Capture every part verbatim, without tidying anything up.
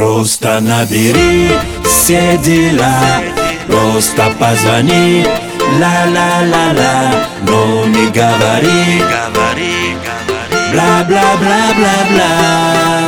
Просто набери все дела, просто позвони, ла-ла-ла-ла, но не говори, говори, говори, бла-бла-бла-бла-бла.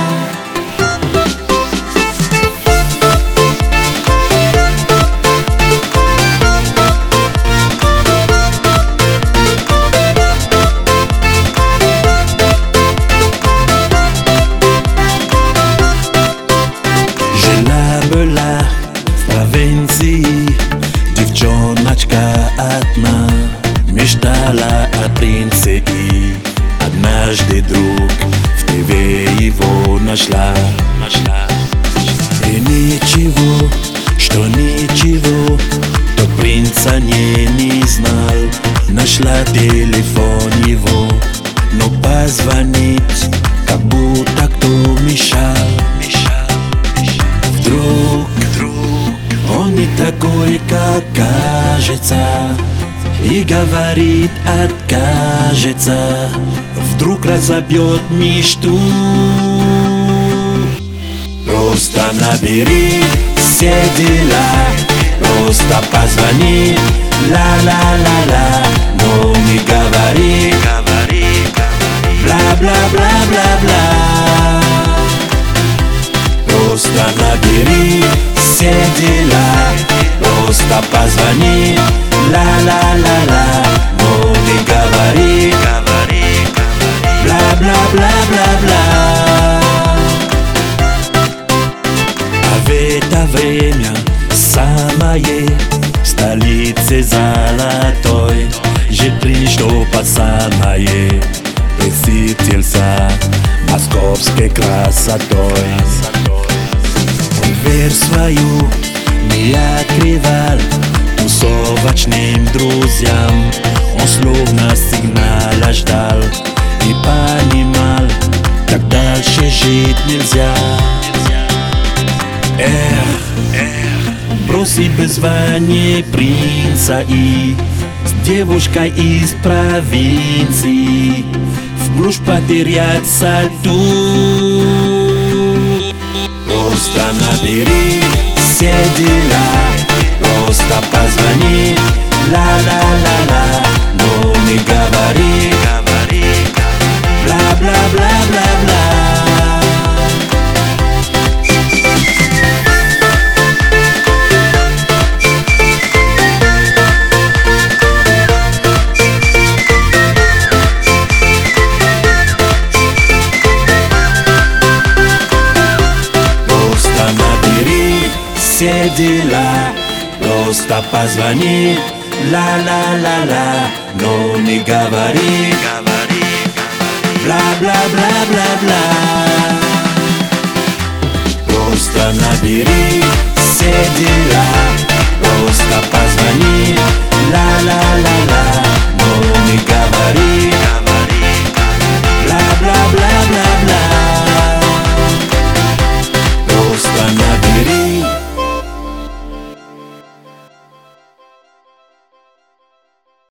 Девчоночка одна мечтала о принце, и однажды друг в ТВ его нашла. И ничего, что ничего, тот принца не, не знал. Нашла телефон его, но позвонить как будто кто мешал. Вдруг, вдруг он не такой, как кажется, и говорит, откажется. Вдруг разобьет мечту. Просто набери все дела, просто позвони, ла-ла-ла-ла, но не говори, говори, говори, бла-бла-бла-бла-бла. Просто набери все дела, просто позвони, ла-ла-ла-ла, но не говори, говори, говори, бла-бла-бла-бла-бла. А в это время самое в столице золотой жители, что по самое присытился московской красотой. Дверь свою не открывал тусовочным друзьям. Он словно сигнала ждал и понимал, так дальше жить нельзя. Эх, эх, бросить без звания принца и с девушкой из провинции в глушь потеряться тут. Просто набери все дела, просто позвони, ла-ла-ла-ла, но не говори, говори, бла-бла-бла-бла-бла. Все дела, просто позвони, ла-ла-ла-ла, но не говори, говори, бла-бла-бла-бла-бла. Просто набери все дела.